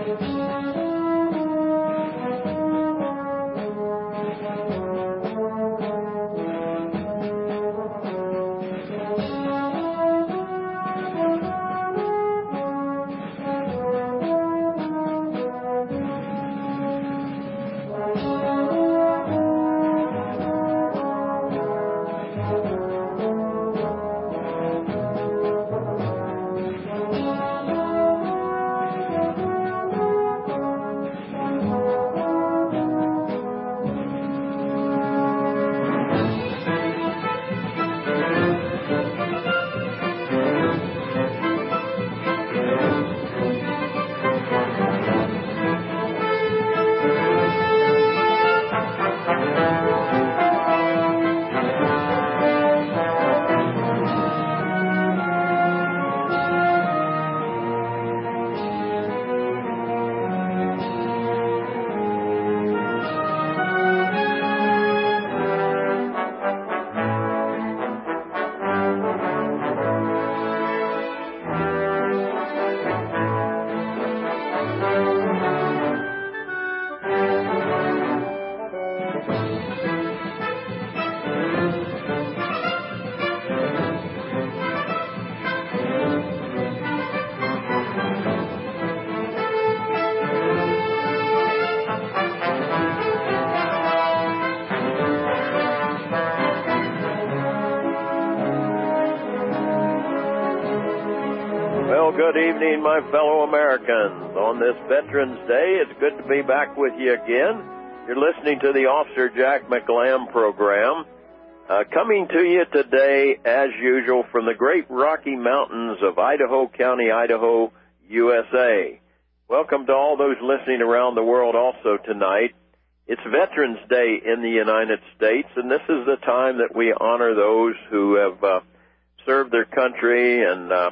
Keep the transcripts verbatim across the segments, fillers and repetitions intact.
Good evening, my fellow Americans. On this Veterans Day, it's good to be back with you again. You're listening to the Officer Jack McLam program, uh, coming to you today, as usual, from the great Rocky Mountains of Idaho County, Idaho, U S A. Welcome to all those listening around the world also tonight. It's Veterans Day in the United States, and this is the time that we honor those who have uh, served their country and uh,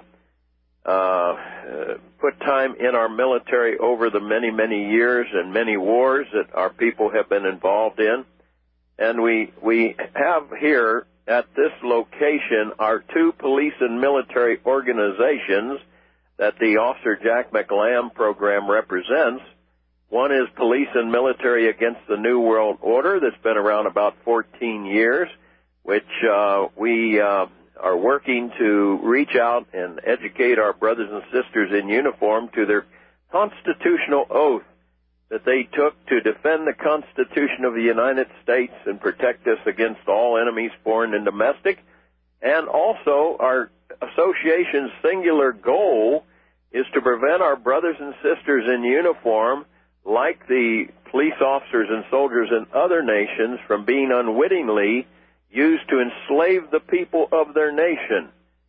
Uh, put time in our military over the many, many years and many wars that our people have been involved in. And we we have here at this location our two police and military organizations that the Officer Jack McLam program represents. One is Police and Military Against the New World Order that's been around about fourteen years, which uh, we uh, are working to reach out and educate our brothers and sisters in uniform to their constitutional oath that they took to defend the Constitution of the United States and protect us against all enemies, foreign and domestic. And also, our association's singular goal is to prevent our brothers and sisters in uniform, like the police officers and soldiers in other nations, from being unwittingly used to enslave the people of their nation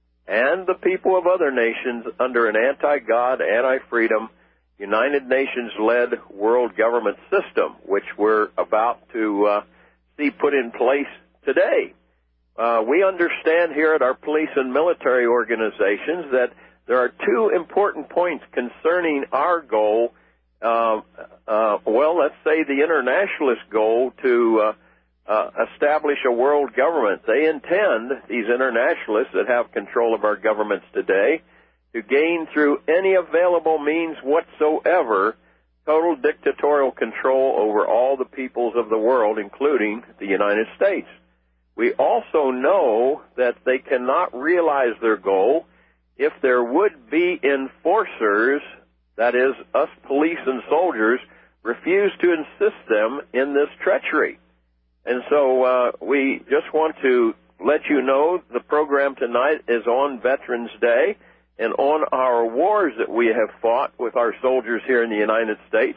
and the people of other nations under an anti-God, anti-freedom, United Nations-led world government system, which we're about to uh, see put in place today. Uh, we understand here at our police and military organizations that there are two important points concerning our goal, uh, uh, well, let's say the internationalist goal to uh, Uh, establish a world government. They intend, these internationalists that have control of our governments today, to gain through any available means whatsoever total dictatorial control over all the peoples of the world, including the United States. We also know that they cannot realize their goal if there would be enforcers, that is, us police and soldiers, refuse to assist them in this treachery. And so uh, we just want to let you know the program tonight is on Veterans Day and on our wars that we have fought with our soldiers here in the United States.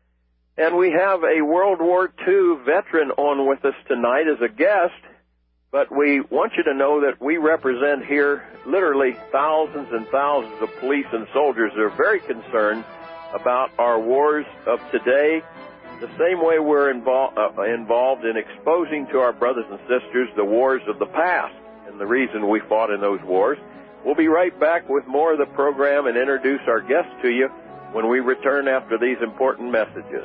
And we have a World War Two veteran on with us tonight as a guest, but we want you to know that we represent here literally thousands and thousands of police and soldiers that are very concerned about our wars of today, the same way we're invol- uh, involved in exposing to our brothers and sisters the wars of the past and the reason we fought in those wars. We'll be right back with more of the program and introduce our guests to you when we return after these important messages.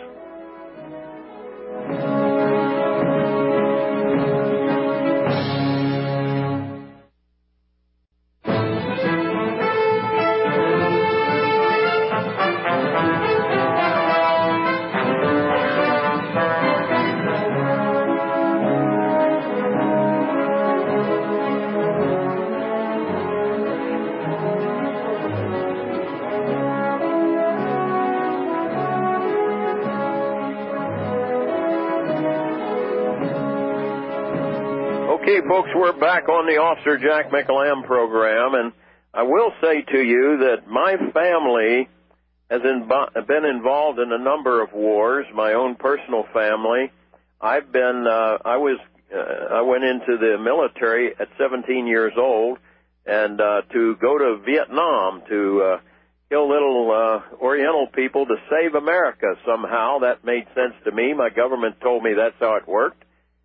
folks, we're back on the Officer Jack McLam program, and I will say to you that my family has been involved in a number of wars, my own personal family. I've been, uh, I was, uh, I went into the military at seventeen years old, and uh, to go to Vietnam to uh, kill little uh, Oriental people to save America somehow. That made sense to me. My government told me that's how it worked.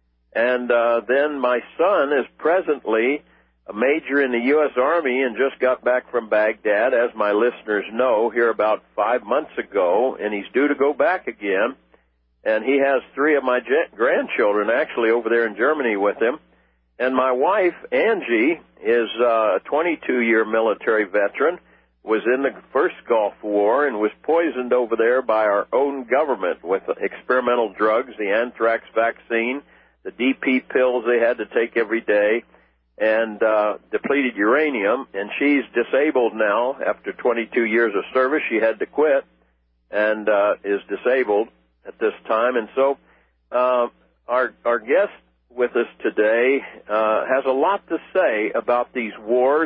And uh, then my son is presently a major in the U S Army and just got back from Baghdad, as my listeners know, here about five months ago, and he's due to go back again. And he has three of my grandchildren actually over there in Germany with him. And my wife, Angie, is uh, a twenty-two-year military veteran, was in the first Gulf War and was poisoned over there by our own government with experimental drugs, the anthrax vaccine, the D P pills they had to take every day, and uh, depleted uranium. And she's disabled now after twenty-two years of service. She had to quit and uh, is disabled at this time. And so uh, our our guest with us today uh, has a lot to say about these wars.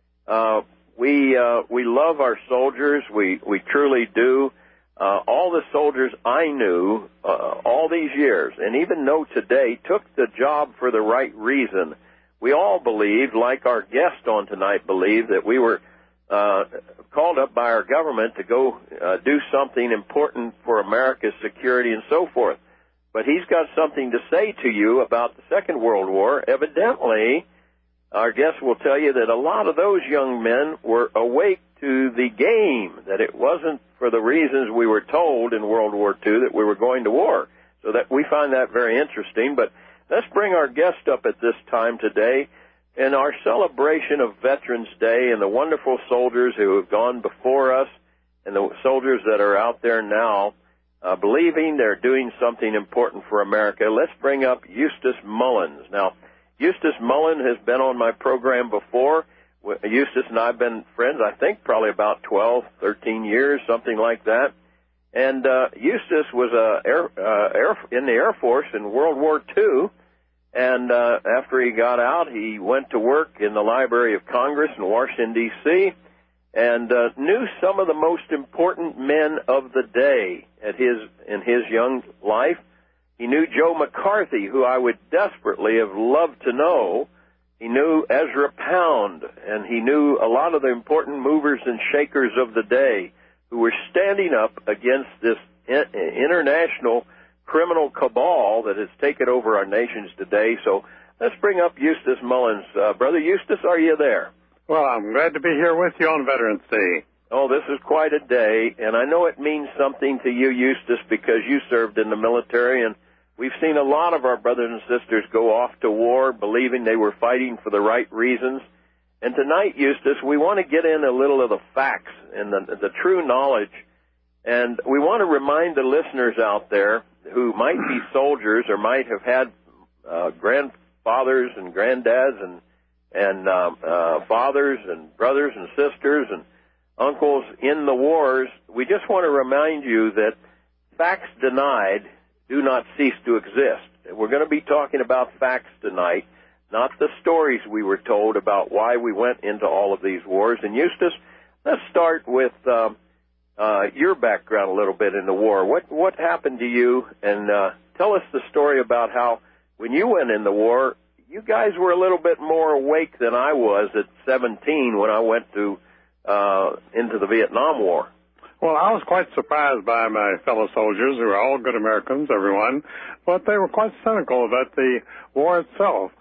Uh, we uh, we love our soldiers. We we truly do. Uh, all the soldiers I knew uh, all these years, and even know today, took the job for the right reason. We all believed, like our guest on tonight believed, that we were uh, called up by our government to go uh, do something important for America's security and so forth. But he's got something to say to you about the Second World War. Evidently, our guest will tell you that a lot of those young men were awake to the game, that it wasn't for the reasons we were told in World War Two that we were going to war. So that we find that very interesting. But let's bring our guest up at this time today in our celebration of Veterans Day and the wonderful soldiers who have gone before us and the soldiers that are out there now uh, believing they're doing something important for America. Let's bring up Eustace Mullins. Now, Eustace Mullins has been on my program before. Eustace and I have been friends, I think, probably about twelve, thirteen years, something like that. And uh, Eustace was uh, air, uh, air, in the Air Force in World War Two, and uh, after he got out, he went to work in the Library of Congress in Washington, D C, and uh, knew some of the most important men of the day at his in his young life. He knew Joe McCarthy, who I would desperately have loved to know. He knew Ezra Pound, and he knew a lot of the important movers and shakers of the day who were standing up against this international criminal cabal that has taken over our nations today. So let's bring up Eustace Mullins. Uh, Brother Eustace, are you there? Well, I'm glad to be here with you on Veterans Day. Oh, this is quite a day, and I know it means something to you, Eustace, because you served in the military, and we've seen a lot of our brothers and sisters go off to war believing they were fighting for the right reasons. And tonight, Eustace, we want to get in a little of the facts and the, the true knowledge. And we want to remind the listeners out there who might be soldiers or might have had uh, grandfathers and granddads and, and uh, uh, fathers and brothers and sisters and uncles in the wars. We just want to remind you that facts denied do not cease to exist. We're going to be talking about facts tonight, not the stories we were told about why we went into all of these wars. And Eustace, let's start with uh, uh, your background a little bit in the war. What what happened to you? And uh, tell us the story about how when you went in the war, you guys were a little bit more awake than I was at seventeen when I went to uh, into the Vietnam War. Well, I was quite surprised by my fellow soldiers, who are all good Americans, everyone, but they were quite cynical about the war itself.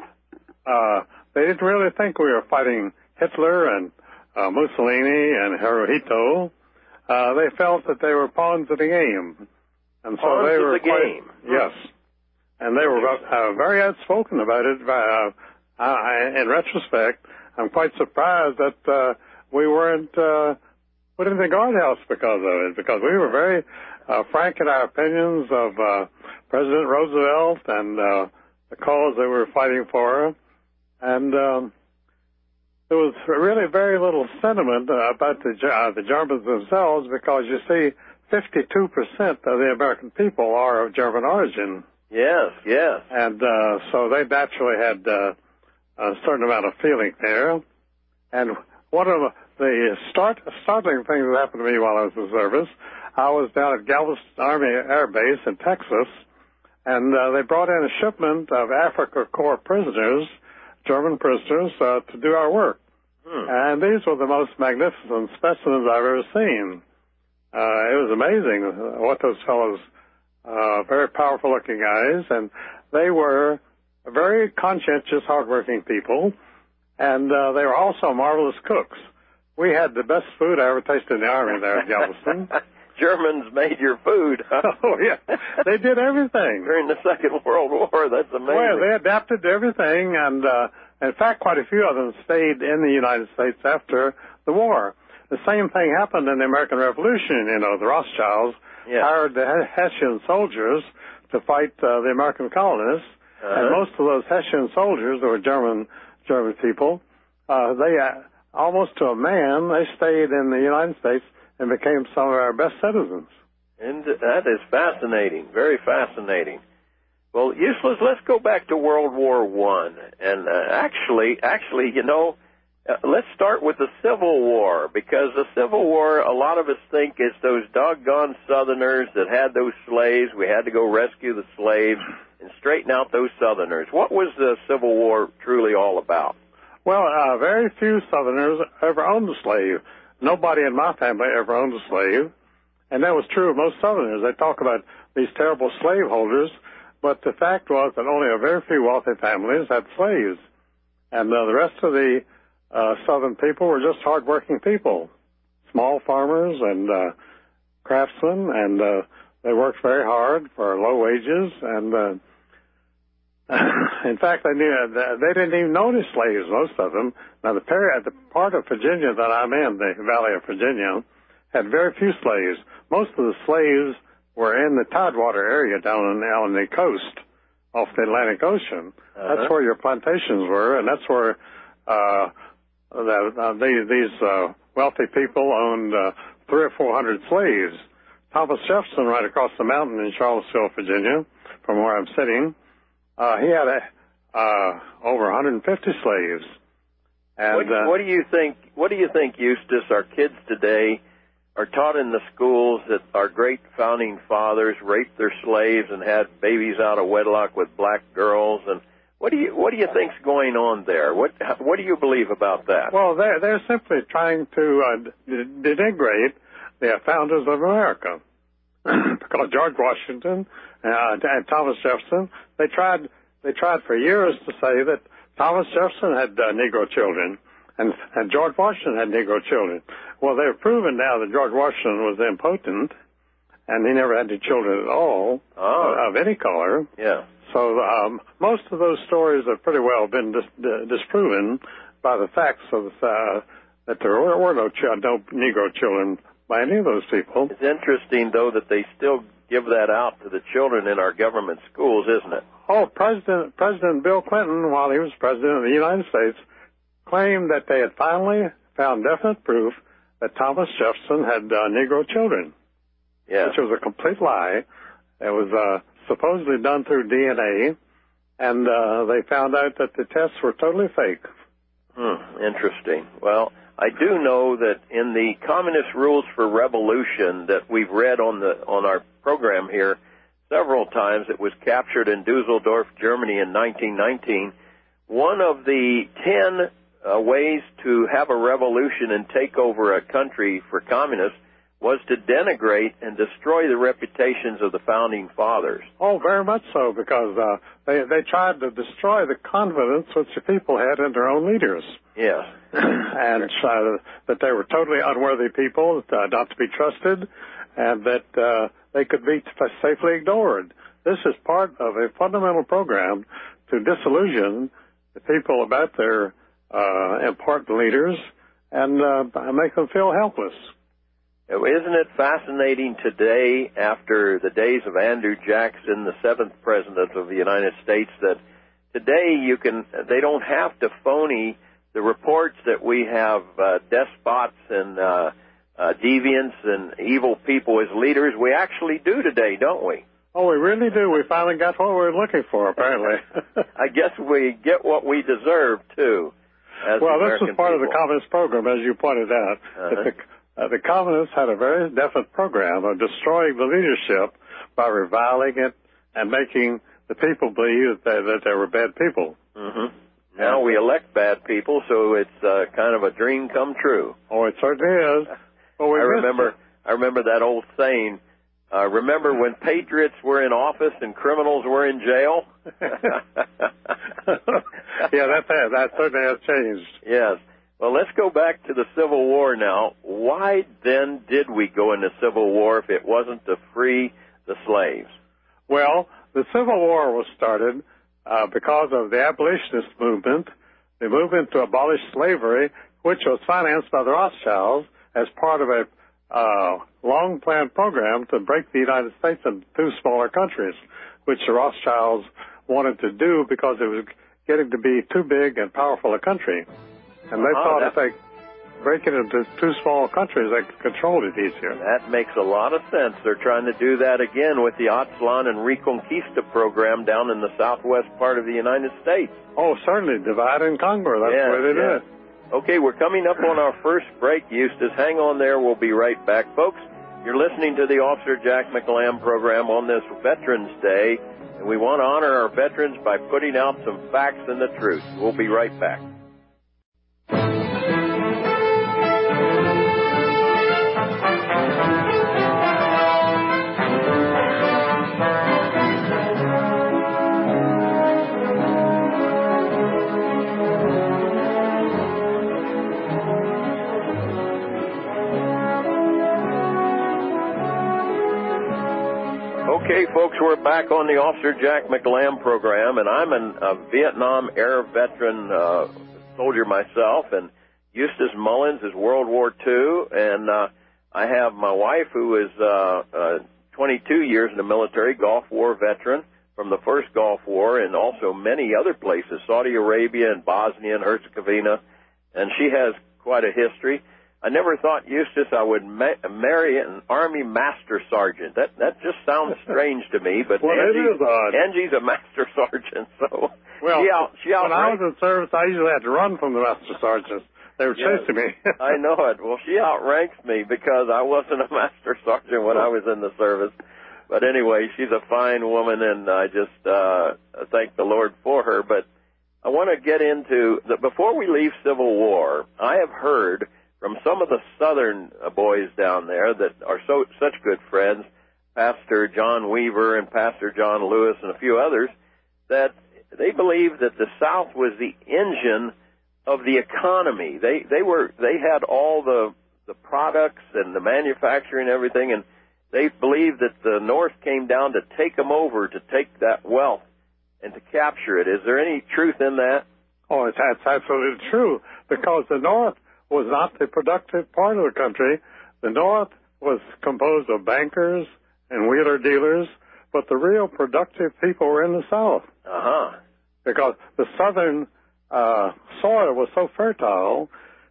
Uh, they didn't really think we were fighting Hitler and uh, Mussolini and Hirohito. Uh, they felt that they were pawns of the game. And so pawns they were of the quite, game. Yes. And they were uh, very outspoken about it. Uh, I, in retrospect, I'm quite surprised that uh, we weren't uh, put in the guardhouse because of it, because we were very uh, frank in our opinions of uh, President Roosevelt and uh, the cause they were fighting for. And um, there was really very little sentiment uh, about the, uh, the Germans themselves, because, you see, fifty-two percent of the American people are of German origin. Yes, yes. And uh, so they naturally had uh, a certain amount of feeling there. And one of the start, startling things that happened to me while I was in the service, I was down at Galveston Army Air Base in Texas, and uh, they brought in a shipment of Afrika Korps prisoners, German prisoners, uh, to do our work. Hmm. And these were the most magnificent specimens I've ever seen. Uh, it was amazing what those fellows, uh, very powerful-looking guys, and they were very conscientious, hardworking people, and uh, they were also marvelous cooks. We had the best food I ever tasted in the Army there at Galveston. Germans made your food. Huh? Oh, yeah. They did everything. During the Second World War. That's amazing. Well, they adapted to everything, and uh, in fact, quite a few of them stayed in the United States after the war. The same thing happened in the American Revolution. You know, the Rothschilds yeah. hired the Hessian soldiers to fight uh, the American colonists, uh-huh. and most of those Hessian soldiers, they were German German people, uh, they uh, almost to a man, they stayed in the United States and became some of our best citizens. And that is fascinating, very fascinating. Well, Useless, let's go back to World War One. And uh, actually, actually, you know, uh, let's start with the Civil War, because the Civil War, a lot of us think it's those doggone Southerners that had those slaves. We had to go rescue the slaves and straighten out those Southerners. What was the Civil War truly all about? Well, uh, very few Southerners ever owned a slave. Nobody in my family ever owned a slave, and that was true of most Southerners. They talk about these terrible slaveholders, but the fact was that only a very few wealthy families had slaves, and uh, the rest of the uh, Southern people were just hardworking people, small farmers and uh, craftsmen, and uh, they worked very hard for low wages, and uh, in fact, they knew uh, they didn't even notice slaves, most of them. Now, the, period, the part of Virginia that I'm in, the Valley of Virginia, had very few slaves. Most of the slaves were in the Tidewater area down on, on the coast off the Atlantic Ocean. Uh-huh. That's where your plantations were, and that's where uh, the, uh, they, these uh, wealthy people owned uh, three or four hundred slaves. Thomas Jefferson, right across the mountain in Charlottesville, Virginia, from where I'm sitting, Uh, he had a, uh, over one hundred fifty slaves. And, what, uh, what do you think? What do you think, Eustace? Our kids today are taught in the schools that our great founding fathers raped their slaves and had babies out of wedlock with black girls. And what do you what do you think's going on there? What what do you believe about that? Well, they're they're simply trying to uh, de- denigrate the founders of America. Because George Washington uh, and Thomas Jefferson, they tried they tried for years to say that Thomas Jefferson had uh, Negro children and, and George Washington had Negro children. Well, they've proven now that George Washington was impotent and he never had any children at all oh. uh, of any color. Yeah. So um, most of those stories have pretty well been dis- d- disproven by the facts of uh, that there were, were no, ch- no Negro children by any of those people. It's interesting, though, that they still give that out to the children in our government schools, isn't it? Oh, President President Bill Clinton, while he was president of the United States, claimed that they had finally found definite proof that Thomas Jefferson had uh, Negro children, yeah. which was a complete lie. It was uh, supposedly done through D N A, and uh, they found out that the tests were totally fake. Hmm, interesting. Well, I do know that in the Communist Rules for Revolution that we've read on the on our program here several times, it was captured in Dusseldorf, Germany in nineteen nineteen. One of the ten uh, ways to have a revolution and take over a country for communists was to denigrate and destroy the reputations of the founding fathers. Oh, very much so, because uh, they they tried to destroy the confidence which the people had in their own leaders. Yes. and uh, that they were totally unworthy people, uh, not to be trusted, and that uh, they could be safely ignored. This is part of a fundamental program to disillusion the people about their uh, important leaders and uh, make them feel helpless. Isn't it fascinating today, after the days of Andrew Jackson, the seventh president of the United States, that today you can they don't have to phony the reports that we have uh, despots and uh, uh, deviants and evil people as leaders. We actually do today, don't we? Oh, we really do. We finally got what we were looking for, apparently. I guess we get what we deserve, too. As well, this was part people. of the Communist program, as you pointed out. Uh-huh. That the, uh, the Communists had a very definite program of destroying the leadership by reviling it and making the people believe that they, that they were bad people. Mm-hmm. Now we elect bad people, so it's uh, kind of a dream come true. Oh, it certainly is. Well, we I remember, I remember that old saying. Uh, remember when patriots were in office and criminals were in jail? Yeah, that has, that certainly has changed. Yes. Well, let's go back to the Civil War now. Why then did we go into Civil War if it wasn't to free the slaves? Well, the Civil War was started uh, because of the abolitionist movement, the movement to abolish slavery, which was financed by the Rothschilds as part of a uh, long-planned program to break the United States into two smaller countries, which the Rothschilds wanted to do because it was getting to be too big and powerful a country. And they uh-huh, thought if they break it into two small countries, they could control it easier. That makes a lot of sense. They're trying to do that again with the Aztlán and Reconquista program down in the southwest part of the United States. Oh, certainly. Divide and conquer. That's yes, the way they yes. do it. Okay, we're coming up on our first break, Eustace. Hang on there. We'll be right back. Folks, you're listening to the Officer Jack McLam program on this Veterans Day, and we want to honor our veterans by putting out some facts and the truth. We'll be right back. Okay, folks, we're back on the Officer Jack McLam program, and I'm an, a Vietnam era veteran uh, soldier myself, and Eustace Mullins is World War Two, and uh, I have my wife who is uh, uh, twenty-two years in the military, Gulf War veteran from the first Gulf War, and also many other places, Saudi Arabia and Bosnia and Herzegovina, and she has quite a history. I never thought, Eustace, I would ma- marry an Army Master Sergeant. That that just sounds strange to me, but well, Angie, it is odd. Angie's a Master Sergeant, so well, she out, she when I was outranked. in service, I usually had to run from the Master Sergeants. They were Yes, chasing me. I know it. Well, she outranks me because I wasn't a Master Sergeant when I was in the service. But anyway, she's a fine woman, and I just uh, thank the Lord for her. But I want to get into, the, before we leave Civil War, I have heard from some of the southern boys down there that are so such good friends, Pastor John Weaver and Pastor John Lewis and a few others, that they believe that the South was the engine of the economy. They they were they had all the the products and the manufacturing and everything, and they believed that the North came down to take them over, to take that wealth and to capture it. Is there any truth in that? Oh, it's, that's absolutely true, because the North was not the productive part of the country. The North was composed of bankers and wheeler dealers, but the real productive people were in the South. Uh-huh. Because the Southern uh, soil was so fertile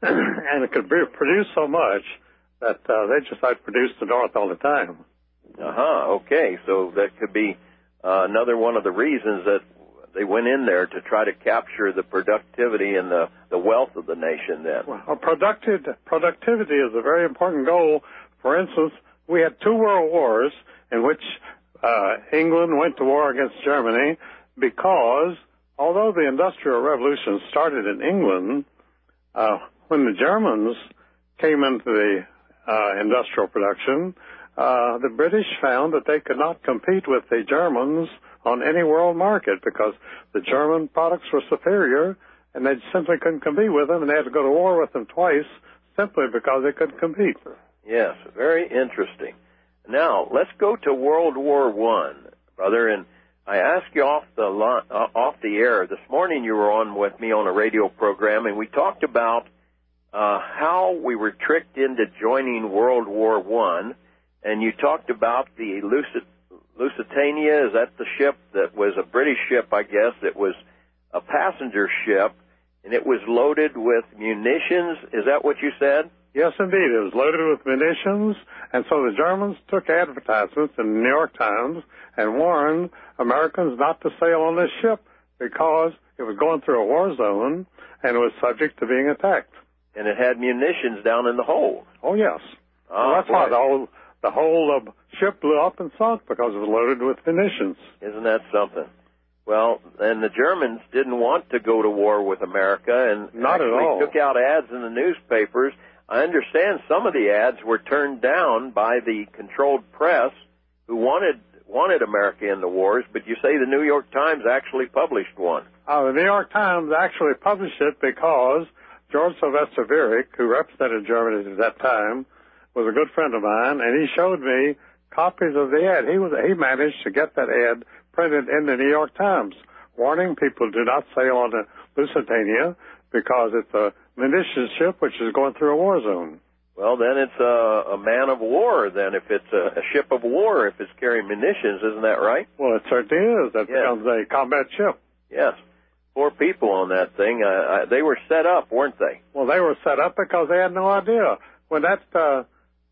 and it could be, produce so much that uh, they just had to produce the North all the time. Uh-huh. Okay, so that could be uh, another one of the reasons that they went in there to try to capture the productivity and the, the wealth of the nation then. Well, productive, productivity is a very important goal. For instance, we had two world wars in which uh, England went to war against Germany because, although the Industrial Revolution started in England, uh, when the Germans came into the uh, industrial production, uh, the British found that they could not compete with the Germans on any world market because the German products were superior, and they simply couldn't compete with them, and they had to go to war with them twice simply because they couldn't compete. Yes, very interesting. Now, let's go to World War One, brother, and I asked you off the uh, off the air. This morning you were on with me on a radio program, and we talked about uh, how we were tricked into joining World War One, and you talked about the Lucid Lusitania, is that the ship that was a British ship, I guess? It was a passenger ship, and it was loaded with munitions. Is that what you said? Yes, indeed. It was loaded with munitions, and so the Germans took advertisements in the New York Times and warned Americans not to sail on this ship because it was going through a war zone and it was subject to being attacked. And it had munitions down in the hold. Oh, yes. Oh, well, that's boy. why the whole, the whole uh, ship blew up and sunk, because it was loaded with munitions. Isn't that something? Well, and the Germans didn't want to go to war with America, and Not actually at all. took out ads in the newspapers. I understand some of the ads were turned down by the controlled press who wanted wanted America in the wars, but you say the New York Times actually published one. Uh, the New York Times actually published it because George Sylvester Viereck, who represented Germany at that time, was a good friend of mine, and he showed me copies of the ad. He was he managed to get that ad printed in the New York Times, warning people do not sail on the Lusitania because it's a munitions ship which is going through a war zone. Well, then it's a, a man of war, then, if it's a, a ship of war, if it's carrying munitions, isn't that right? Well, it certainly is. That yes. becomes a combat ship. Yes. Four people on that thing. Uh, I, they were set up, weren't they? Well, they were set up because they had no idea. When that uh,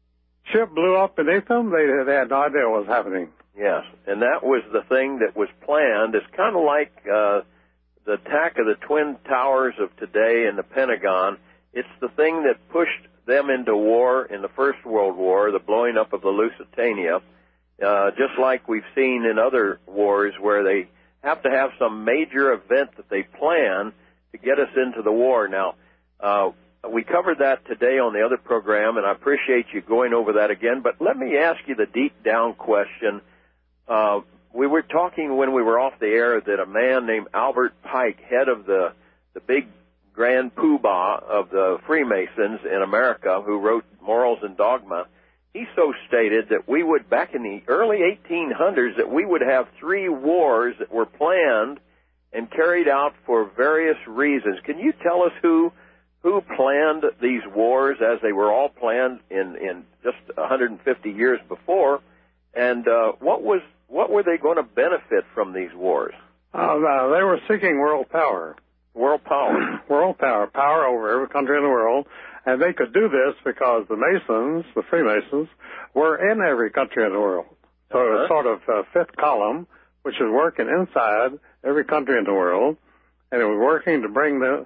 ship blew up beneath them, they, they had no idea what was happening. Yes, and that was the thing that was planned. It's kind of like uh, the attack of the Twin Towers of today in the Pentagon. It's the thing that pushed them into war in the First World War, the blowing up of the Lusitania, uh, just like we've seen in other wars where they have to have some major event that they plan to get us into the war. Now, uh, we covered that today on the other program, and I appreciate you going over that again, but let me ask you the deep down question. Uh, we were talking when we were off the air that a man named Albert Pike, head of the, the big grand poobah of the Freemasons in America, who wrote Morals and Dogma, he so stated that we would, back in the early eighteen hundreds, that we would have three wars that were planned and carried out for various reasons. Can you tell us who who planned these wars, as they were all planned in, in just one hundred fifty years before, and uh, what was what were they going to benefit from these wars? Uh, uh, they were seeking world power. World power. World power, power over every country in the world. And they could do this because the Masons, the Freemasons, were in every country in the world. So uh-huh. it was sort of a fifth column, which is working inside every country in the world, and it was working to bring the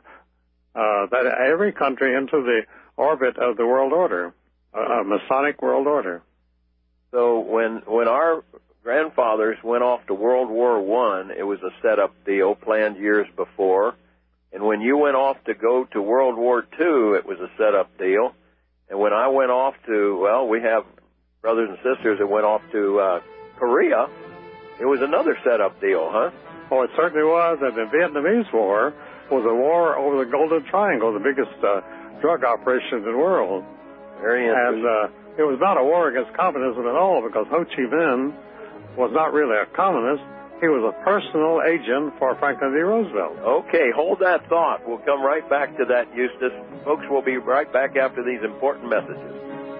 uh, that every country into the orbit of the world order, a, a Masonic world order. So when when our grandfathers went off to World War One, it was a set-up deal planned years before. And when you went off to go to World War Two, it was a set-up deal. And when I went off to, well, we have brothers and sisters that went off to uh, Korea, it was another set-up deal, huh? Oh, it certainly was. And the Vietnamese War was a war over the Golden Triangle, the biggest uh, drug operation in the world. Very interesting. And uh, it was not a war against communism at all, because Ho Chi Minh was not really a communist. He was a personal agent for Franklin D. Roosevelt. Okay, hold that thought. We'll come right back to that, Eustace. Folks, we'll be right back after these important messages.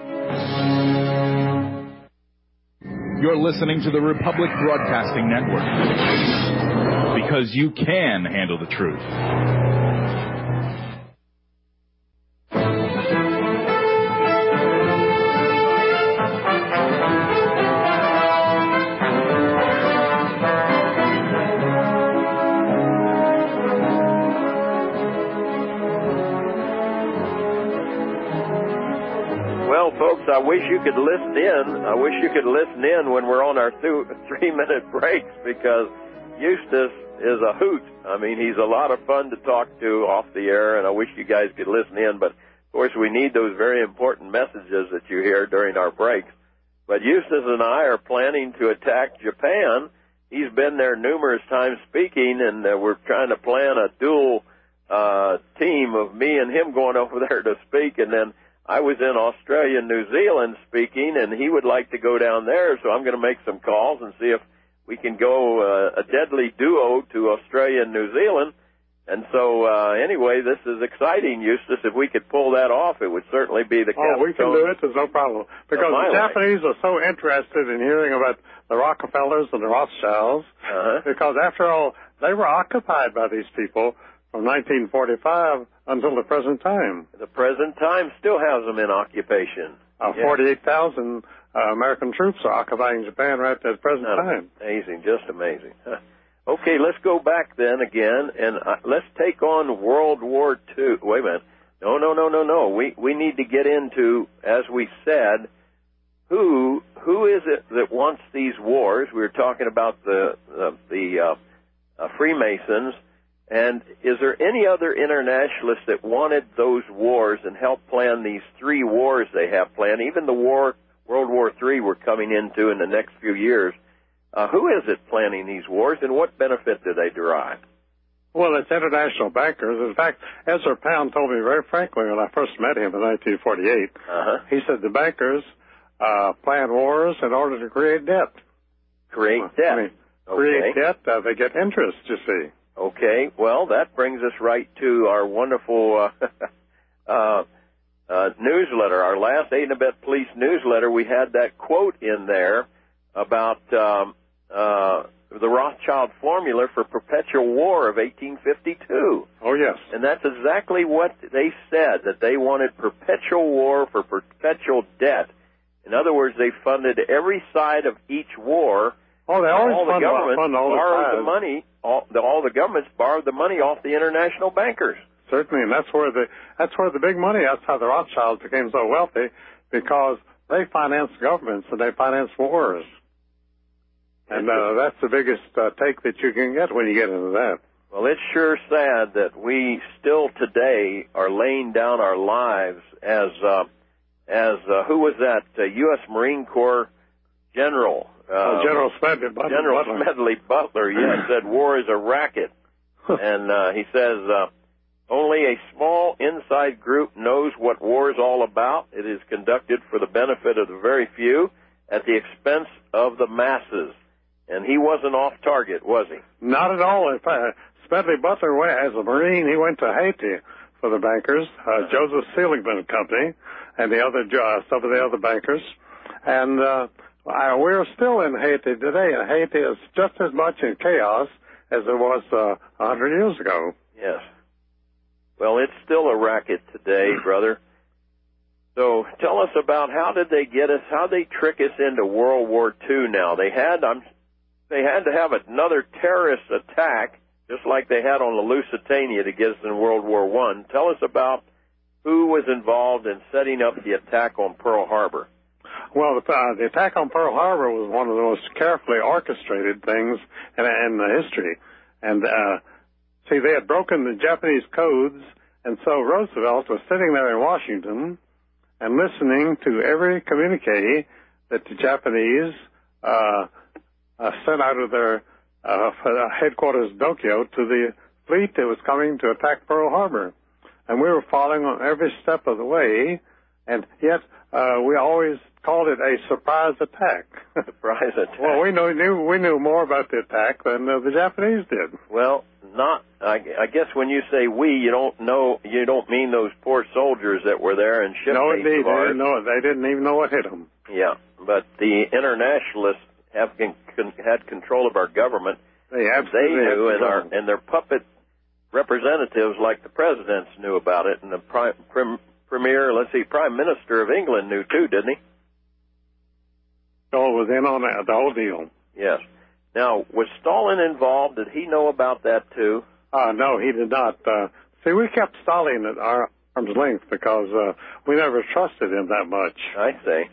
You're listening to the Republic Broadcasting Network, because you can handle the truth. Folks, I wish you could listen in. I wish you could listen in when we're on our th- three-minute breaks, because Eustace is a hoot. I mean, he's a lot of fun to talk to off the air, and I wish you guys could listen in. But, of course, we need those very important messages that you hear during our breaks. But Eustace and I are planning to attack Japan. He's been there numerous times speaking, and uh, we're trying to plan a dual uh, team of me and him going over there to speak, and then I was in Australia and New Zealand speaking, and he would like to go down there, so I'm going to make some calls and see if we can go uh, a deadly duo to Australia and New Zealand. And so, uh, anyway, this is exciting, Eustace. If we could pull that off, it would certainly be the Oh, we can do it. There's no problem. Because the Japanese are so interested in hearing about the Rockefellers and the Rothschilds, uh-huh. because, after all, they were occupied by these people from nineteen forty-five until the present time. The present time still has them in occupation. Uh, yeah. forty-eight thousand uh, American troops are occupying Japan right at the present Not time. Amazing, just amazing. Huh. Okay, let's go back then again, and uh, let's take on World War Two. Wait a minute. No, no, no, no, no. We we need to get into, as we said, who who is it that wants these wars? We were talking about the the, the uh, uh, Freemasons, and is there any other internationalists that wanted those wars and helped plan these three wars they have planned? Even the war, World War Three, we're coming into in the next few years. Uh, who is it planning these wars, and what benefit do they derive? Well, it's international bankers. In fact, Ezra Pound told me very frankly when I first met him in nineteen forty-eight, uh-huh. he said the bankers uh, plan wars in order to create debt. Create debt. I mean, okay. Create debt, uh, they get interest, you see. Okay, well, that brings us right to our wonderful uh, uh, uh, newsletter, our last Aid in a Bet Police newsletter. We had that quote in there about um, uh, the Rothschild formula for perpetual war of eighteen fifty-two. Oh, yes. And that's exactly what they said, that they wanted perpetual war for perpetual debt. In other words, they funded every side of each war. Oh, they always all fund, the governments fund all the borrowed sides. the money. All the, all the governments borrowed the money off the international bankers. Certainly, and that's where the that's where the big money. That's how the Rothschilds became so wealthy, because they financed governments and they financed wars. And uh, that's the biggest uh, take that you can get when you get into that. Well, it's sure sad that we still today are laying down our lives as uh, as uh, who was that uh, U S Marine Corps general? Uh, oh, General Smedley Butler. General Butler. Smedley Butler, yes, said war is a racket. And uh, he says, uh, only a small inside group knows what war is all about. It is conducted for the benefit of the very few at the expense of the masses. And he wasn't off target, was he? Not at all. In fact, Smedley Butler, went, as a Marine, he went to Haiti for the bankers, uh, Joseph Seligman Company, and the other uh, some of the other bankers. And uh, I, we're still in Haiti today, and Haiti is just as much in chaos as it was uh, a hundred years ago. Yes. Well, it's still a racket today, brother. So tell us about how did they get us, how they trick us into World War Two now. They had, I'm, they had to have another terrorist attack, just like they had on the Lusitania to get us in World War One. Tell us about who was involved in setting up the attack on Pearl Harbor. Well, the, uh, the attack on Pearl Harbor was one of the most carefully orchestrated things in, in the history. And, uh, see, they had broken the Japanese codes, and so Roosevelt was sitting there in Washington and listening to every communique that the Japanese uh, uh, sent out of their uh, headquarters in Tokyo to the fleet that was coming to attack Pearl Harbor. And we were following on every step of the way, and yet uh, we always called it a surprise attack. Surprise attack. Well, we knew, knew we knew more about the attack than uh, the Japanese did. Well, not. I, I guess when you say we, you don't know. You don't mean those poor soldiers that were there and shipmates no, indeed, of ours. they didn't know it. They didn't even know what hit them. Yeah, but the internationalists have con, con, had control of our government. They absolutely They knew, had and our control. and their puppet representatives, like the presidents, knew about it, and the prime, prim, premier, let's see, prime minister of England knew too, didn't he? Stoll was in on that, the whole deal. Yes. Now, was Stalin involved? Did he know about that too? Uh, no, he did not. Uh, see, we kept Stalin at our arm's length because uh, we never trusted him that much. I see.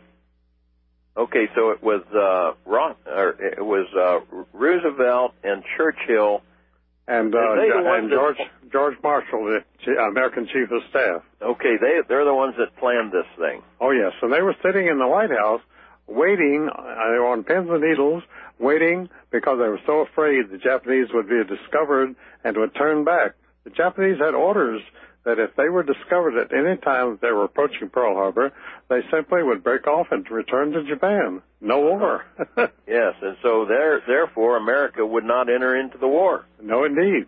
Okay, so it was uh, Ron, or it was uh, Roosevelt and Churchill, and uh, they the ones and that- George George Marshall, the Chi- American Chief of Staff. Okay, they they're the ones that planned this thing. Oh yes, and they were sitting in the White House waiting. Uh, they were on pins and needles, waiting because they were so afraid the Japanese would be discovered and would turn back. The Japanese had orders that if they were discovered at any time that they were approaching Pearl Harbor, they simply would break off and return to Japan. No war. Yes, and so there, therefore, America would not enter into the war. No, indeed.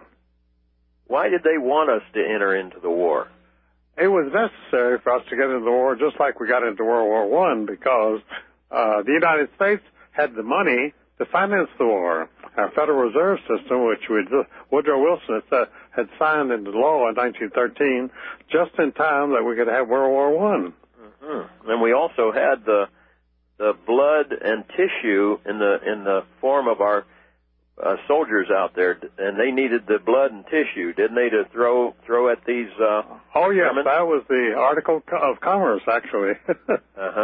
Why did they want us to enter into the war? It was necessary for us to get into the war just like we got into World War One because uh, the United States had the money to finance the war. Our Federal Reserve System, which we, Woodrow Wilson had had signed into law in nineteen thirteen, just in time that we could have World War One. Mm-hmm. And we also had the the blood and tissue in the in the form of our uh, soldiers out there, and they needed the blood and tissue, didn't they, to throw throw at these? Uh, oh yes, women? That was the Article of Commerce, actually. uh huh.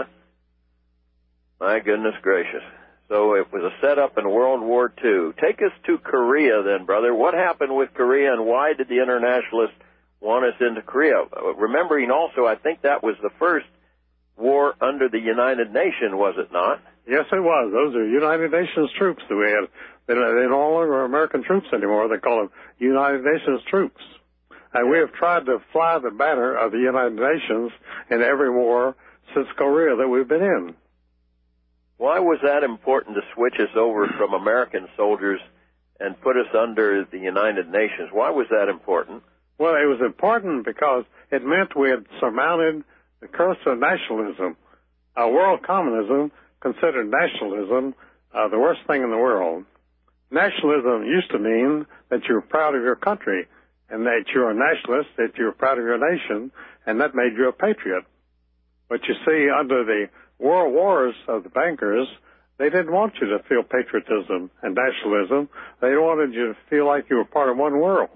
My goodness gracious. So it was a setup in World War Two. Take us to Korea then, brother. What happened with Korea, and why did the internationalists want us into Korea? Remembering also, I think that was the first war under the United Nations, was it not? Yes, it was. Those are United Nations troops that we had. They no longer are American troops anymore. They call them United Nations troops. And we have tried to fly the banner of the United Nations in every war since Korea that we've been in. Why was that important to switch us over from American soldiers and put us under the United Nations? Why was that important? Well, it was important because it meant we had surmounted the curse of nationalism. Uh, world communism considered nationalism uh, the worst thing in the world. Nationalism used to mean that you were proud of your country and that you were a nationalist, that you were proud of your nation, and that made you a patriot. But you see, under the world wars of the bankers, they didn't want you to feel patriotism and nationalism. They wanted you to feel like you were part of one world.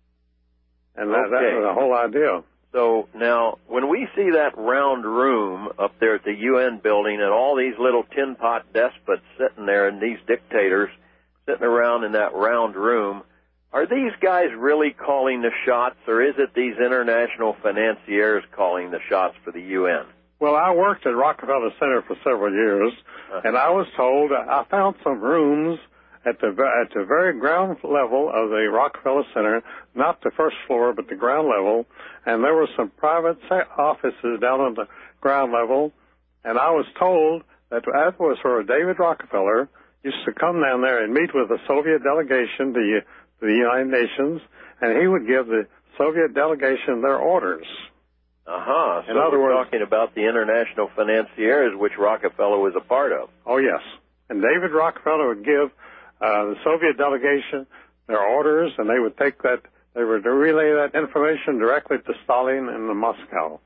And that, okay. that was the whole idea. So now, when we see that round room up there at the U N building and all these little tin pot despots sitting there and these dictators sitting around in that round room, are these guys really calling the shots, or is it these international financiers calling the shots for the U N? Well, I worked at Rockefeller Center for several years, uh-huh. and I was told I found some rooms at the at the very ground level of the Rockefeller Center, not the first floor, but the ground level, and there were some private offices down on the ground level, and I was told that that was where David Rockefeller used to come down there and meet with the Soviet delegation to the, to the United Nations, and he would give the Soviet delegation their orders. Uh-huh. So In other we're words, talking about the international financiers, which Rockefeller was a part of. Oh, yes. And David Rockefeller would give uh, the Soviet delegation their orders, and they would take that, they would relay that information directly to Stalin in Moscow.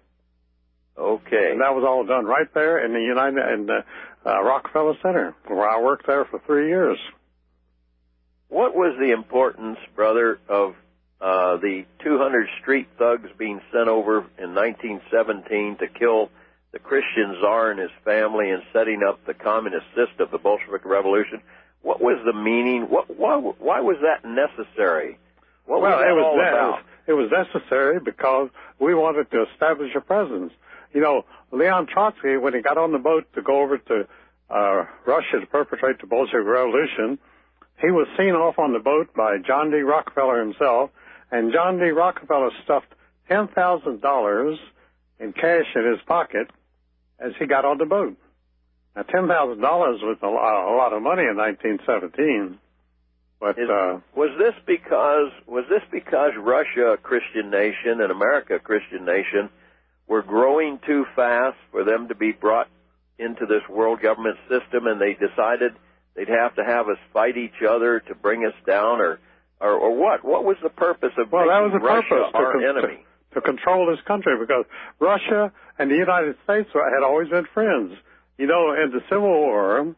Okay. And that was all done right there in the United, in the uh, Rockefeller Center, where I worked there for three years. What was the importance, brother, of Uh, the two hundred street thugs being sent over in nineteen seventeen to kill the Christian Tsar and his family and setting up the communist system, the Bolshevik Revolution? What was the meaning? What, why, why was that necessary? What well, was that it was all that. about? It was necessary because we wanted to establish a presence. You know, Leon Trotsky, when he got on the boat to go over to uh, Russia to perpetrate the Bolshevik Revolution, he was seen off on the boat by John D. Rockefeller himself. And John D. Rockefeller stuffed ten thousand dollars in cash in his pocket as he got on the boat. Now, ten thousand dollars was a lot of money in nineteen seventeen. But Is, uh, was this because was this because Russia, a Christian nation, and America, a Christian nation, were growing too fast for them to be brought into this world government system, and they decided they'd have to have us fight each other to bring us down, or Or, or what? What was the purpose of well, making that was the Russia purpose, our to, con- enemy? To, to control this country, because Russia and the United States had always been friends. You know, in the Civil War,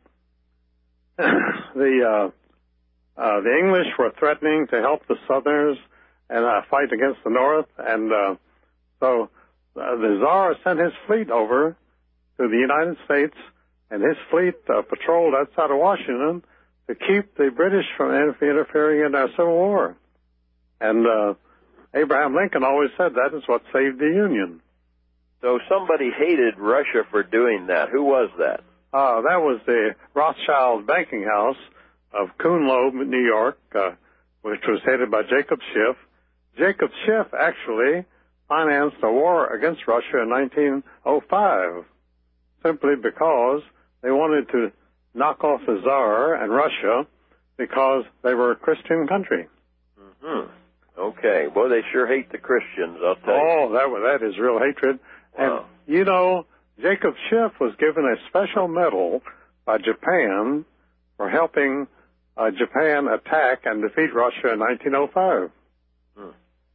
the uh, uh, the English were threatening to help the Southerners and uh, fight against the North, and uh, so uh, the Tsar sent his fleet over to the United States, and his fleet uh, patrolled outside of Washington to keep the British from interfering in our Civil War. And uh, Abraham Lincoln always said that is what saved the Union. So somebody hated Russia for doing that. Who was that? Uh, that was the Rothschild banking house of Kuhn Loeb, New York, uh, which was headed by Jacob Schiff. Jacob Schiff actually financed a war against Russia in nineteen oh five, simply because they wanted to knock off the Tsar and Russia because they were a Christian country. Mm-hmm. Okay. Well, they sure hate the Christians, I'll tell you. Oh, that, that is real hatred. Wow. And, you know, Jacob Schiff was given a special medal by Japan for helping uh, Japan attack and defeat Russia in nineteen oh five. Hmm.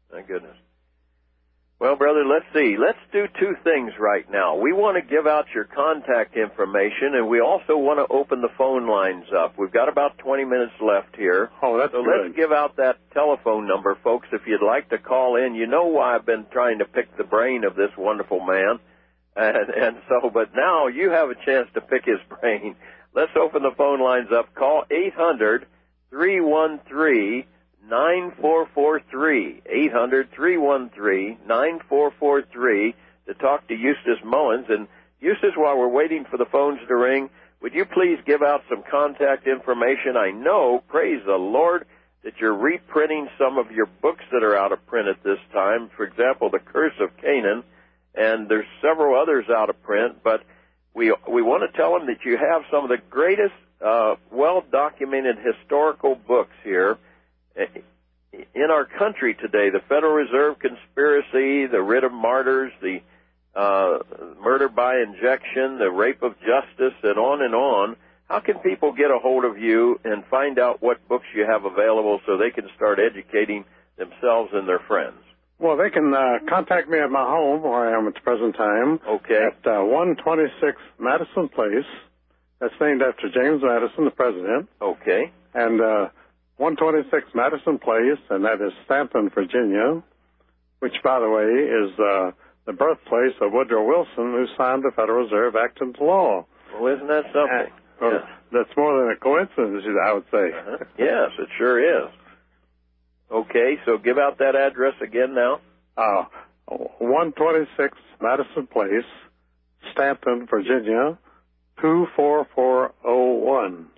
My goodness. Well, brother, let's see. Let's do two things right now. We want to give out your contact information, and we also want to open the phone lines up. We've got about twenty minutes left here. Oh, that's so good. let's give out that telephone number, folks, if you'd like to call in. You know why I've been trying to pick the brain of this wonderful man. And, and so, but now you have a chance to pick his brain. Let's open the phone lines up. Call eight hundred, three one three, nine four four three, eight hundred, three one three, nine four four three to talk to Eustace Mullins. And Eustace, while we're waiting for the phones to ring, would you please give out some contact information? I know, praise the Lord, that you're reprinting some of your books that are out of print at this time. For example, The Curse of Canaan, and there's several others out of print, but we we want to tell them that you have some of the greatest uh, well-documented historical books here in our country today. The Federal Reserve Conspiracy, the Writ of Martyrs, the uh, murder by injection, the rape of justice, and on and on. How can people get a hold of you and find out what books you have available so they can start educating themselves and their friends? Well, they can uh, contact me at my home, where I am at the present time. Okay. At uh, one twenty-six Madison Place. That's named after James Madison, the president. Okay. And uh, one twenty-six Madison Place, and that is Staunton, Virginia, which, by the way, is uh, the birthplace of Woodrow Wilson, who signed the Federal Reserve Act into law. Well, isn't that something? Uh, well, yeah. That's more than a coincidence, I would say. Uh-huh. Yes, it sure is. Okay, so give out that address again now. Uh, one twenty-six Madison Place, Staunton, Virginia, two four four oh one.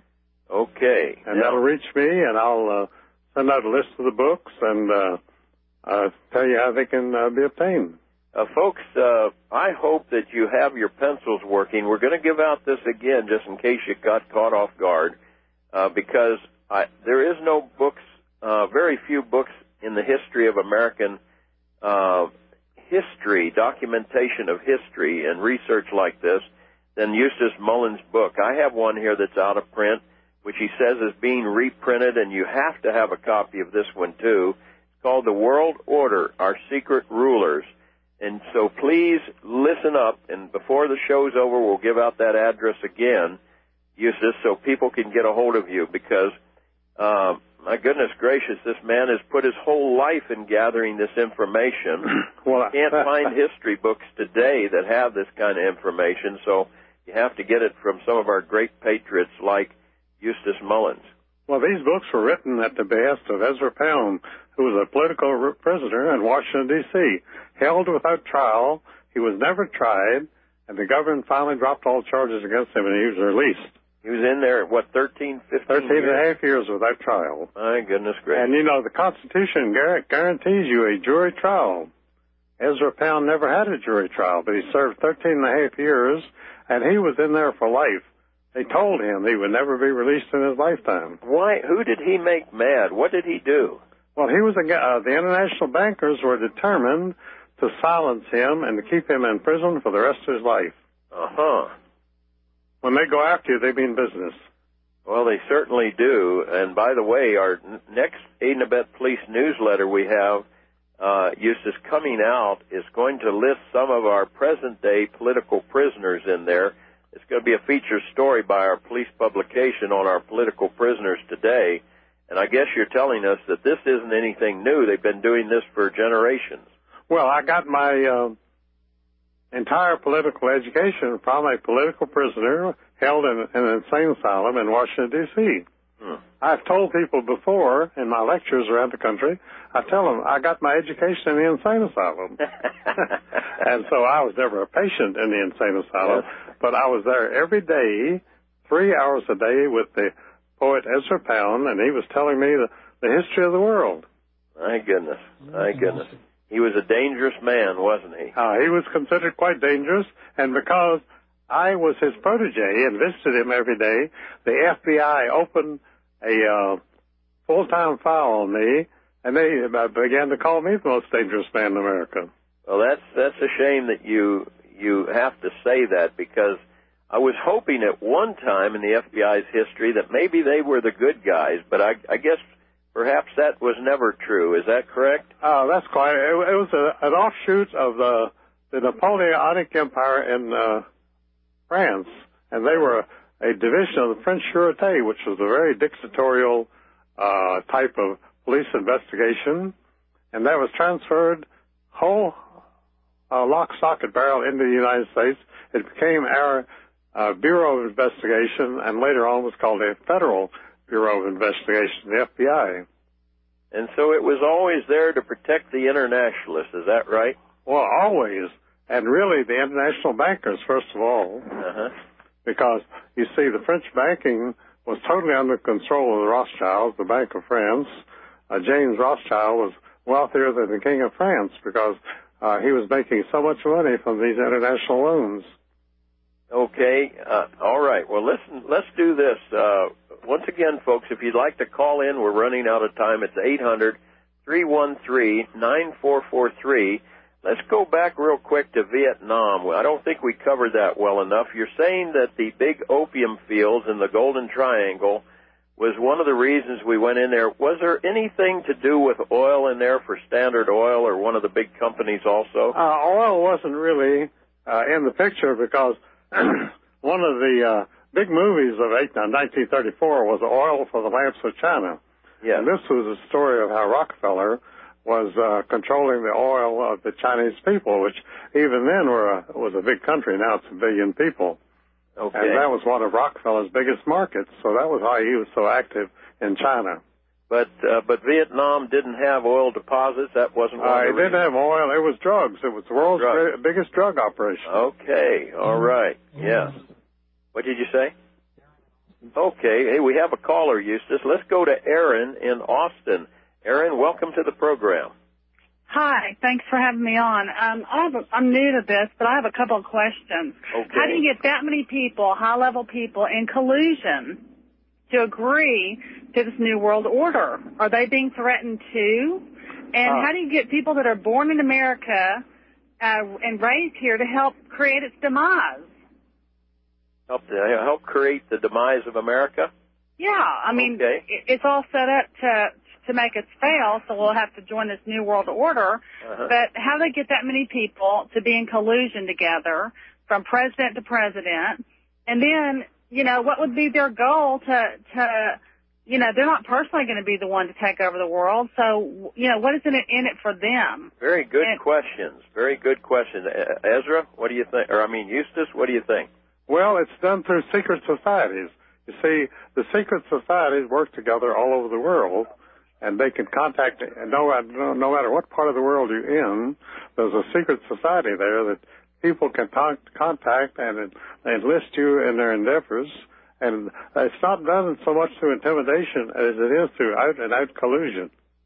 Okay. And now, that'll reach me, and I'll uh, send out a list of the books and uh, uh, tell you how they can uh, be obtained. Uh, folks, uh, I hope that you have your pencils working. We're going to give out this again just in case you got caught off guard, uh, because I, there is no books, uh, very few books in the history of American uh, history, documentation of history and research like this than Eustace Mullins' book. I have one here that's out of print, which he says is being reprinted, and you have to have a copy of this one, too. It's called The World Order, Our Secret Rulers. And so please listen up, and before the show's over, we'll give out that address again, Eustace, so people can get a hold of you, because, uh, my goodness gracious, this man has put his whole life in gathering this information. Well, you can't find history books today that have this kind of information, so you have to get it from some of our great patriots like Eustace Mullins. Well, these books were written at the behest of Ezra Pound, who was a political prisoner in Washington, D C, held without trial. He was never tried, and the government finally dropped all charges against him, and he was released. He was in there, what, thirteen, fifteen thirteen years? and a half years without trial. My goodness gracious. And, you know, the Constitution gar- guarantees you a jury trial. Ezra Pound never had a jury trial, but he served thirteen and a half years, and he was in there for life. They told him he would never be released in his lifetime. Why? Who did he make mad? What did he do? Well, he was a, uh, the international bankers were determined to silence him and to keep him in prison for the rest of his life. Uh-huh. When they go after you, they mean business. Well, they certainly do. And by the way, our n- next Aid and Abet Police newsletter we have, uh, Eustace, coming out is going to list some of our present-day political prisoners in there. It's going to be a feature story by our police publication on our political prisoners today. And I guess you're telling us that this isn't anything new. They've been doing this for generations. Well, I got my uh, entire political education from a political prisoner held in, in an insane asylum in Washington, D C Hmm. I've told people before in my lectures around the country, I tell them I got my education in the insane asylum. And so I was never a patient in the insane asylum, yes. But I was there every day, three hours a day with the poet Ezra Pound, and he was telling me the, the history of the world. My goodness, my goodness. He was a dangerous man, wasn't he? Uh, he was considered quite dangerous, and because I was his protege and visited him every day, the F B I opened a uh, full-time file on me, and they began to call me the most dangerous man in America. Well, that's that's a shame that you you have to say that, because I was hoping at one time in the F B I's history that maybe they were the good guys, but I, I guess perhaps that was never true. Is that correct? Uh, that's quite. It, it was a, an offshoot of the, the Napoleonic Empire in uh, France, and they were a, a division of the French Sûreté, which was a very dictatorial uh, type of police investigation, and that was transferred whole uh, lock, stock, and barrel into the United States. It became our uh, Bureau of Investigation, and later on was called the Federal Bureau of Investigation, the F B I. And so it was always there to protect the internationalists, is that right? Well, always. And really the international bankers, first of all. Uh-huh. Because, you see, the French banking was totally under control of the Rothschilds, the Bank of France. Uh, James Rothschild was wealthier than the King of France because uh, he was making so much money from these international loans. Okay. Uh, all right. Well, listen, let's do this. Uh, once again, folks, if you'd like to call in, we're running out of time. It's eight hundred, three one three, nine four four three. Let's go back real quick to Vietnam. I don't think we covered that well enough. You're saying that the big opium fields in the Golden Triangle was one of the reasons we went in there. Was there anything to do with oil in there for Standard Oil or one of the big companies also? Uh, oil wasn't really uh, in the picture because one of the uh, big movies of nineteen thirty-four was Oil for the Lamps of China. Yeah. And this was a story of how Rockefeller was uh, controlling the oil of the Chinese people, which even then were a, was a big country. Now it's a billion people. Okay. And that was one of Rockefeller's biggest markets, so that was why he was so active in China. But uh, but Vietnam didn't have oil deposits. That wasn't one uh, of the It didn't have oil. It was drugs. It was the world's drugs. great, biggest drug operation. Okay. All right. Yes. What did you say? Okay. Hey, we have a caller, Eustace. Let's go to Aaron in Austin. Aaron, welcome to the program. Hi, thanks for having me on. Um, I have a, I'm new to this, but I have a couple of questions. Okay. How do you get that many people, high-level people, in collusion to agree to this New World Order? Are they being threatened too? And uh, how do you get people that are born in America uh, and raised here to help create its demise? Help, to help create the demise of America? Yeah, I mean, okay. it, it's all set up to to make us fail, so we'll have to join this New World Order. Uh-huh. But how do they get that many people to be in collusion together, from president to president? And then, you know, what would be their goal to, to you know, they're not personally going to be the one to take over the world. So, you know, what is in it, in it for them? Very good and, questions. Very good questions. Uh, Ezra, what do you think? Or, I mean, Eustace, what do you think? Well, it's done through secret societies. You see, the secret societies work together all over the world, and they can contact, no, no matter what part of the world you're in, there's a secret society there that people can talk, contact and enlist you in their endeavors. And it's not done so much through intimidation as it is through out and out collusion.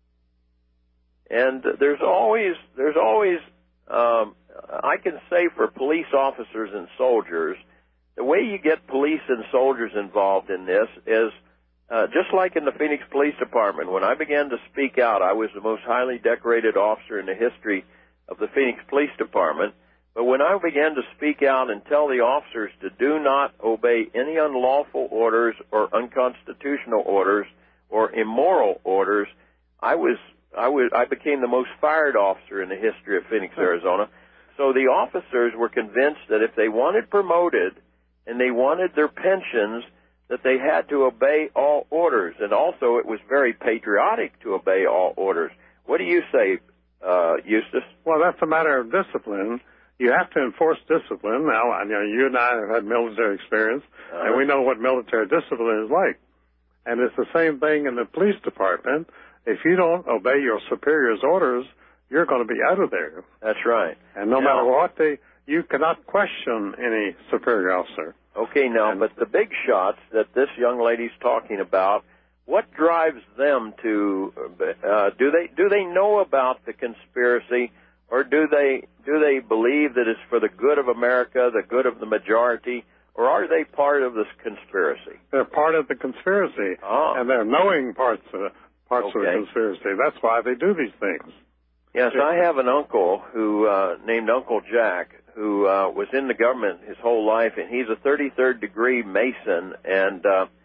And there's always, there's always, um, I can say for police officers and soldiers, the way you get police and soldiers involved in this is Uh, just like in the Phoenix Police Department, when I began to speak out, I was the most highly decorated officer in the history of the Phoenix Police Department. But when I began to speak out and tell the officers to do not obey any unlawful orders or unconstitutional orders or immoral orders, I was, I was, I became the most fired officer in the history of Phoenix, Arizona. So the officers were convinced that if they wanted promoted and they wanted their pensions, that they had to obey all orders, and also it was very patriotic to obey all orders. What do you say, uh, Eustace? Well, that's a matter of discipline. You have to enforce discipline. Now, I know you and I have had military experience, uh-huh. and we know what military discipline is like. And it's the same thing in the police department. If you don't obey your superior's orders, you're going to be out of there. That's right. And no now, matter what, they, you cannot question any superior officer. Okay, now, but the big shots that this young lady's talking about, what drives them to, uh, do they, do they know about the conspiracy, or do they, do they believe that it's for the good of America, the good of the majority, or are they part of this conspiracy? They're part of the conspiracy, oh. and they're knowing parts of, parts okay. of the conspiracy. That's why they do these things. Yes, I have an uncle who, uh, named Uncle Jack, who uh, was in the government his whole life, and he's a thirty-third degree Mason, and uh,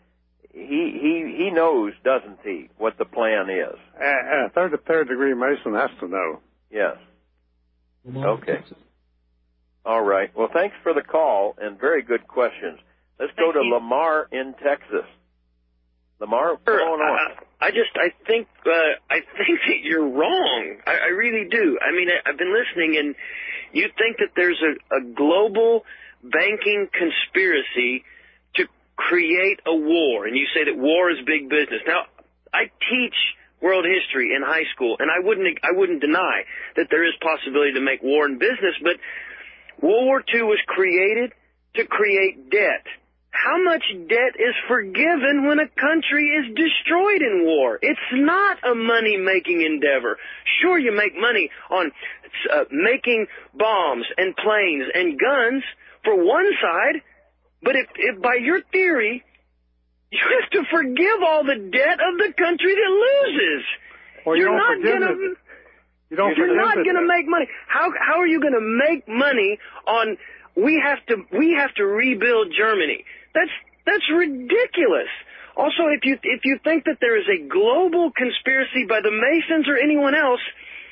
he he he knows, doesn't he, what the plan is? A, a third third degree Mason has to know. Yes. Okay. All right. Well, thanks for the call and very good questions. Let's go to Lamar in Texas. Lamar, what's going on? Uh, I just, I think, uh, I think that you're wrong. I, I really do. I mean, I, I've been listening, and you think that there's a, a global banking conspiracy to create a war, and you say that war is big business. Now, I teach world history in high school, and I wouldn't, I wouldn't deny that there is possibility to make war in business, but World War Two was created to create debt. How much debt is forgiven when a country is destroyed in war? It's not a money-making endeavor. Sure, you make money on uh, making bombs and planes and guns for one side, but if, if by your theory, you have to forgive all the debt of the country that loses. Well, you're you not gonna. It. You don't you're not going to make money. How how are you going to make money on? We have to we have to rebuild Germany. That's that's ridiculous. Also, if you if you think that there is a global conspiracy by the Masons or anyone else,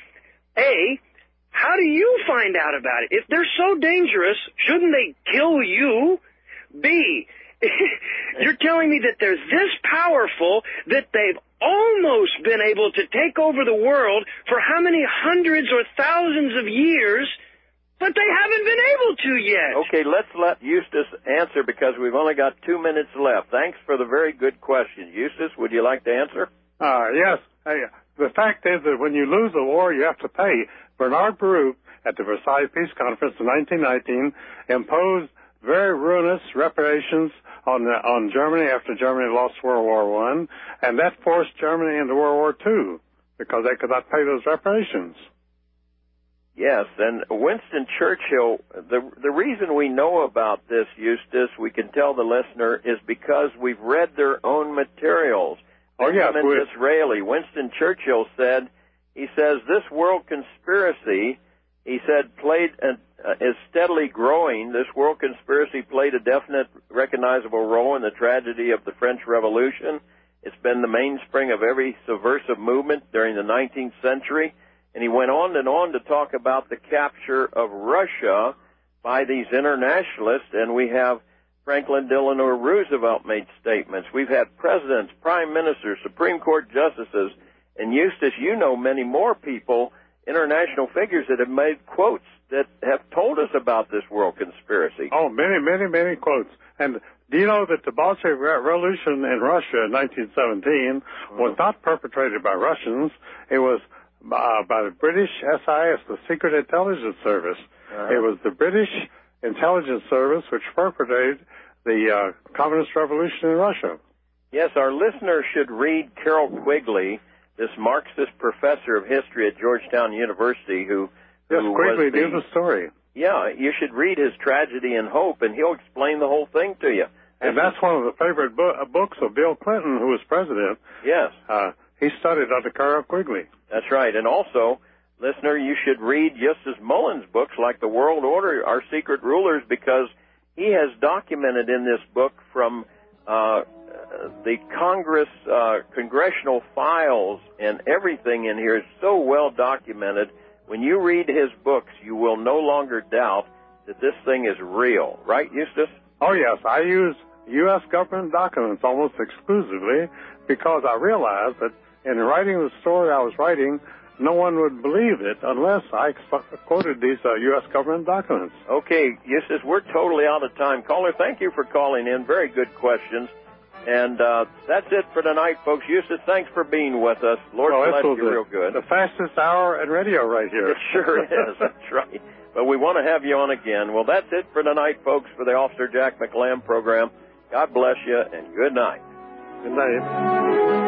A, how do you find out about it? If they're so dangerous, shouldn't they kill you? B, you're telling me that they're this powerful that they've almost been able to take over the world for how many hundreds or thousands of years, but they haven't been able to yet. Okay, let's let Eustace answer because we've only got two minutes left. Thanks for the very good question. Eustace, would you like to answer? Uh, yes. Hey, the fact is that when you lose a war, you have to pay. Bernard Baruch, at the Versailles Peace Conference in nineteen nineteen, imposed very ruinous reparations on the, on Germany after Germany lost World War One, and that forced Germany into World War Two because they could not pay those reparations. Yes, and Winston Churchill, the the reason we know about this, Eustace, we can tell the listener, is because we've read their own materials. Oh, yes. Benjamin Disraeli, Winston Churchill said, he says, this world conspiracy, he said, played an, uh, is steadily growing. This world conspiracy played a definite, recognizable role in the tragedy of the French Revolution. It's been the mainspring of every subversive movement during the nineteenth century. And he went on and on to talk about the capture of Russia by these internationalists, and we have Franklin Delano Roosevelt made statements. We've had presidents, prime ministers, Supreme Court justices, and Eustace, you know many more people, international figures that have made quotes that have told us about this world conspiracy. Oh, many, many, many quotes. And do you know that the Bolshevik Revolution in Russia in nineteen seventeen mm-hmm. was not perpetrated by Russians? It was uh, by the British S I S, the Secret Intelligence Service. Uh-huh. It was the British Intelligence Service which perpetrated the uh, Communist Revolution in Russia. Yes, our listeners should read Carroll Quigley, this Marxist professor of history at Georgetown University, who, yes, who Quigley was the, knew the story. Yeah, you should read his Tragedy and Hope, and he'll explain the whole thing to you. And this that's is, one of the favorite bo- books of Bill Clinton, who was president. Yes. Uh, he studied under Carroll Quigley. That's right. And also, listener, you should read Justus Mullen's books like The World Order, Our Secret Rulers, because he has documented in this book from uh, the Congress, uh, congressional files and everything in here is so well documented. When you read his books, you will no longer doubt that this thing is real. Right, Eustace? Oh, yes. I use U S government documents almost exclusively because I realized that in writing the story I was writing, no one would believe it unless I quoted these uh, U S government documents. Okay, Eustace, we're totally out of time. Caller, thank you for calling in. Very good questions. And uh, that's it for tonight, folks. Eustace, thanks for being with us. Lord oh, bless you the, real good. The fastest hour in radio right here. It sure is. That's right. But we want to have you on again. Well, that's it for tonight, folks, for the Officer Jack McLam program. God bless you, and good night. Good night.